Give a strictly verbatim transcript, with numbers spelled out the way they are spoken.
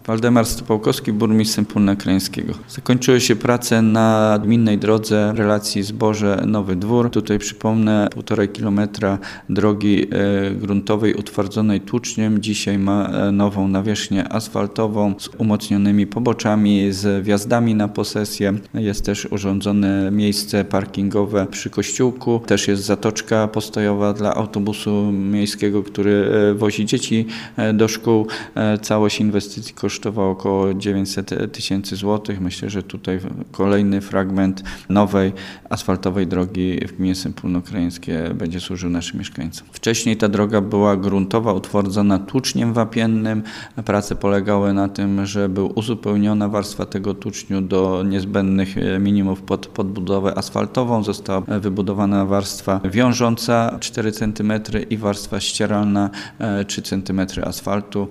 Waldemar Stopałkowski, burmistrz Sępólna Krajeńskiego. Zakończyły się prace na gminnej drodze w relacji Zboże-Nowy Dwór. Tutaj przypomnę, półtorej kilometra drogi e, gruntowej utwardzonej tłuczniem. Dzisiaj ma e, nową nawierzchnię asfaltową z umocnionymi poboczami, z wjazdami na posesję. Jest też urządzone miejsce parkingowe przy kościółku. Też jest zatoczka postojowa dla autobusu miejskiego, który e, wozi dzieci e, do szkół. E, całość inwestycji kosztowało około dziewięćset tysięcy złotych. Myślę, że tutaj kolejny fragment nowej asfaltowej drogi w gminie Sępólno Krajeńskie będzie służył naszym mieszkańcom. Wcześniej ta droga była gruntowa, utwardzona tłuczniem wapiennym. Prace polegały na tym, że była uzupełniona warstwa tego tłuczniu do niezbędnych minimów pod podbudowę asfaltową. Została wybudowana warstwa wiążąca cztery centymetry i warstwa ścieralna trzy centymetry asfaltu.